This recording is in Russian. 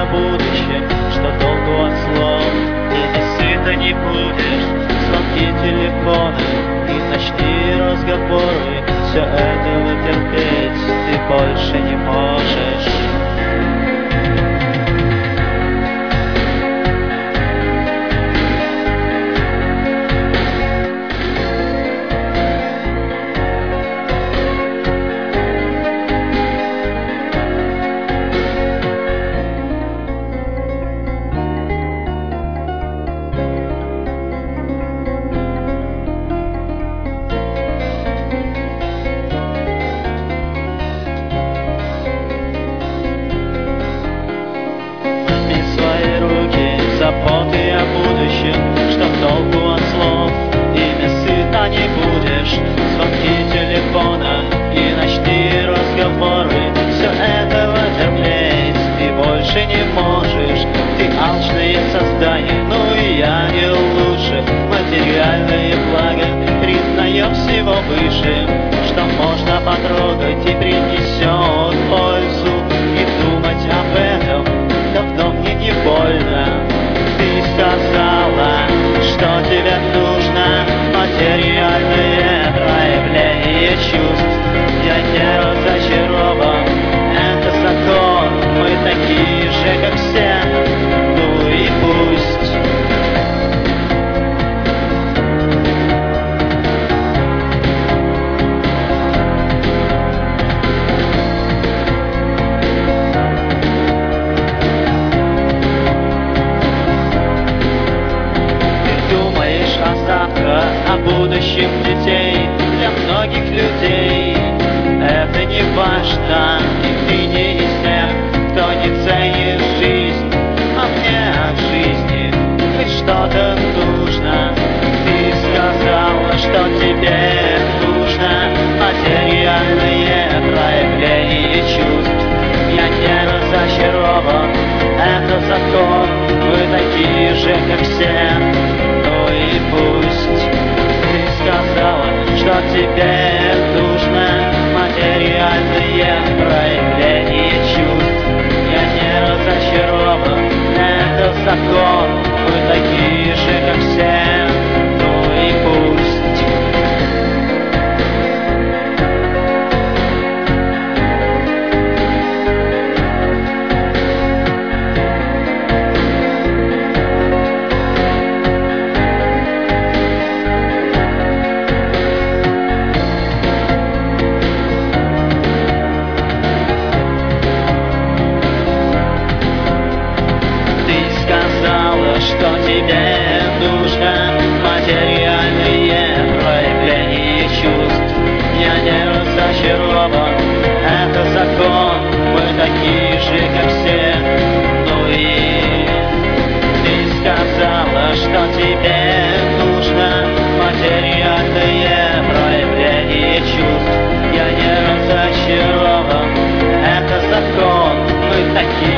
о будущем, что толку от слов. И не сыто не будешь, звонки телефона и ночные разговоры. Все это терпеть ты больше не можешь. Заботы о будущем, что толку от слов. Ими сыта не будешь, звонки телефона и ночные разговоры. Все этого терпеть ты больше не можешь. Ты алчное создание, ну и я не лучше. Материальные блага признаем всего выше, что можно потрогать и принесет пользу. И думать об этом давно мне не больно. Ты сказала, что тебе нужно материальное проявление чувств. Я не разочарован, это закон, мы такие же, как все, ну и пусть. О будущем детей для многих людей это не важно, и ты не из тех, кто не ценит жизнь. А мне от жизни хоть что-то нужно. Ты сказала, что тебе нужно материальное проявление чувств. Я не разочарован, это закон, мы такие же, как все, ну и пусть. Ты сказала, что тебе нужно материальное проявление чувств. Я не разочарован, это закон, мы такие же, как все, ну и пусть. Что тебе нужно материальное проявление чувств. Я не разочарован, это закон, мы такие же, как все, ну и ты сказала, что тебе нужно материальное проявление чувств. Я не разочарован, это закон, мы такие